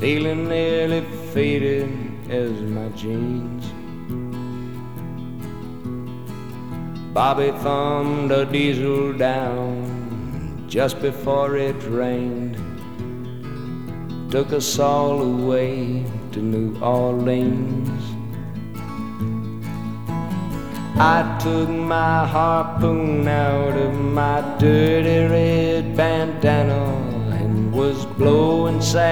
feeling nearly faded as my jeans. Bobby thumbed a diesel down just before it rained, took us all away to New Orleans. I took my harpoon out of my dirty red bandana and was blowing sad